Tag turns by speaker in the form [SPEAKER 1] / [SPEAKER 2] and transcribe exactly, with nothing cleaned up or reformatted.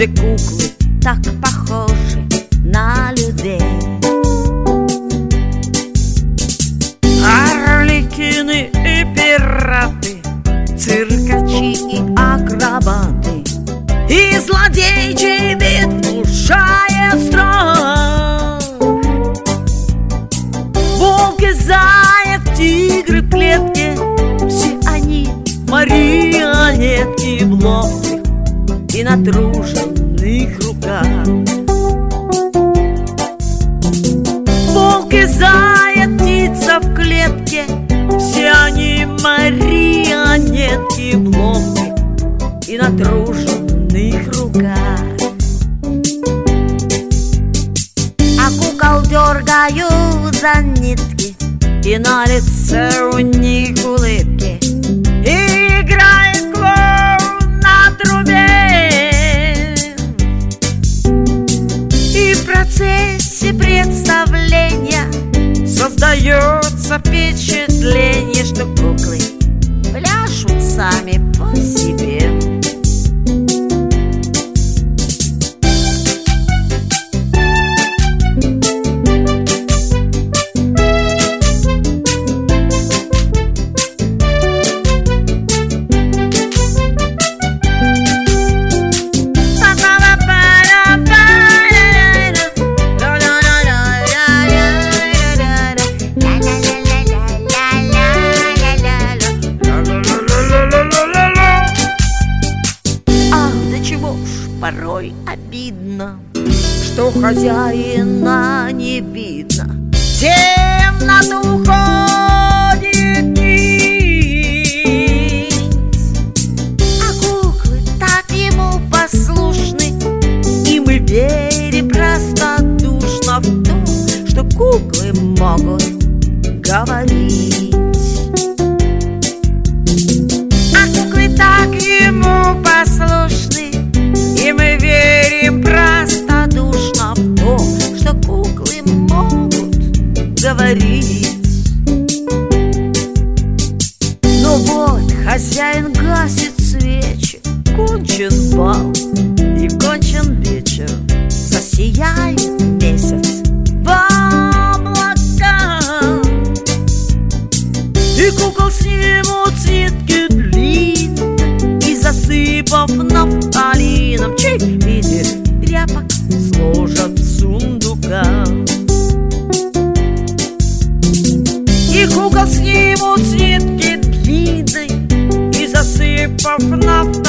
[SPEAKER 1] где куклы так похожи на людей. Орликины и пираты, циркачи и акробаты, и злодей, чей вид внушает страх. Волк и заяц, тигры в клетке, все они марионетки в ловких и натруженных руках. Волк и заяц, птица в клетке, все они марионетки в ловких и натруженных руках. А кукол дергают за нитки, и на лице у них улыбки, и играет клоун на трубе. И в процессе представления создается впечатление, что куклы пляшут сами по себе. Порой обидно, что хозяина не видно. Темноту уходит нить, а куклы так ему послушны, и мы верим простодушно в то, что куклы могут говорить. А куклы так ему послушны, и мы верим простодушно в то, что куклы могут говорить. Но вот хозяин гасит свечи, кончен бал и кончен вечер, засияет месяц в облаках, и кукол снимут с нитки длинной, и засыпав нафталином чей виде тряпок сложат в сундуках. И кукол снимут с нитки длинной, и засыпав нафталином